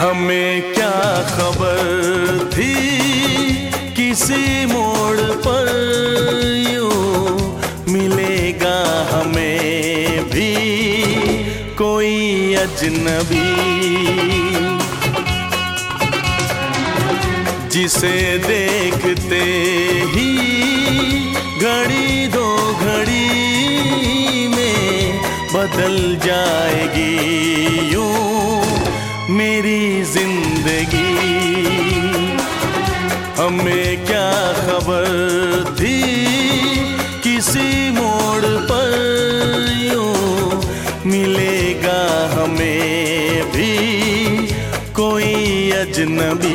हमें क्या खबर थी किसी मोड़ पर यूं मिलेगा हमें भी कोई अजनबी, जिसे देखते ही घड़ी दो घड़ी में बदल जाएगी यूं मेरी जिंदगी। हमें क्या खबर थी किसी मोड़ पर यूं मिलेगा हमें भी कोई अजनबी।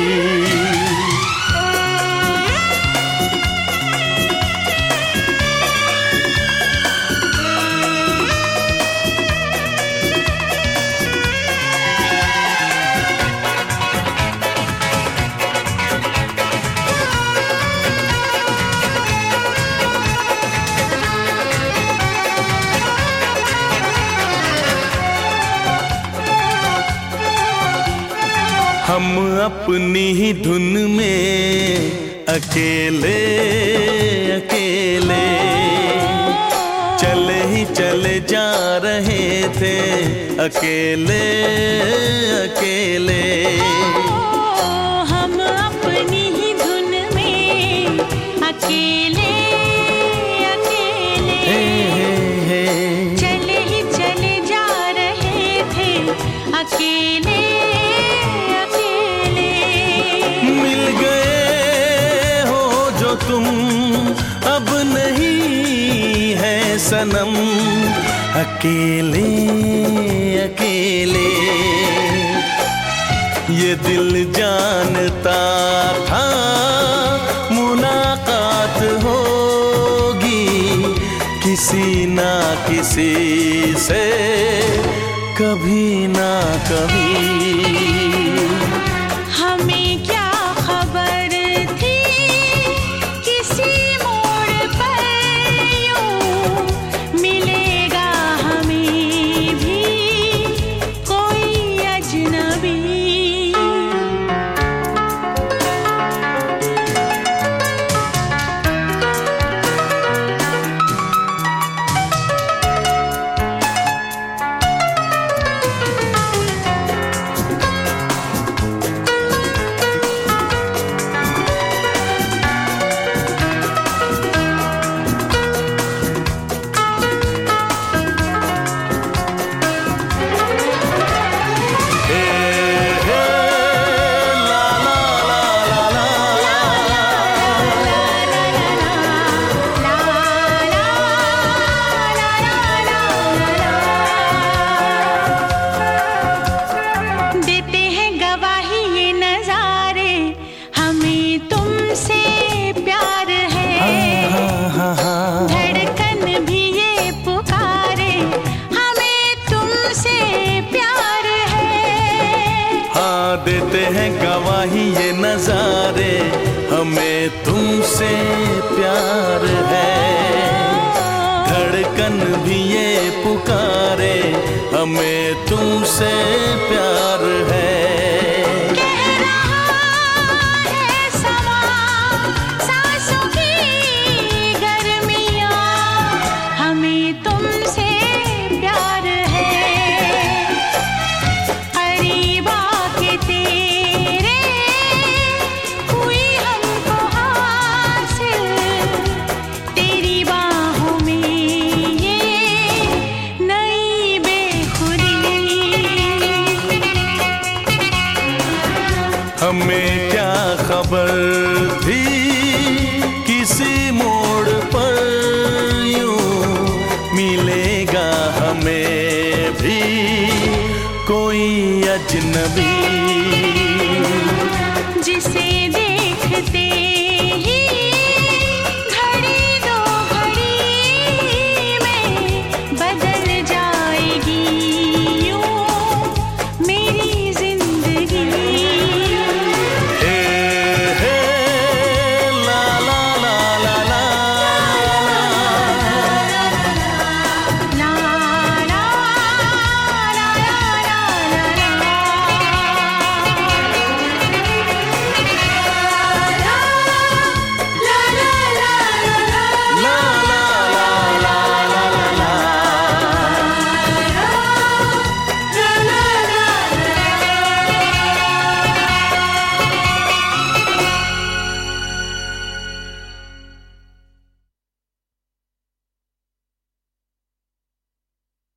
हम अपनी ही धुन में अकेले अकेले चले ही चले जा रहे थे अकेले अकेले। हम अपनी ही धुन में अकेले अकेले चले ही चले जा रहे थे अकेले। तुम अब नहीं है सनम अकेले अकेले। ये दिल जानता था मुलाकात होगी किसी ना किसी से कभी ना कभी। हमें क्या खबर थी किसी मोड़ पर यूं मिलेगा हमें भी कोई अजनबी। देते हैं गवाही ये नजारे हमें तुमसे प्यार है। धड़कन भी ये पुकारे हमें तुमसे प्यार है। हमें क्या खबर थी किसी मोड़ पर यूं मिलेगा हमें भी कोई अजनबी।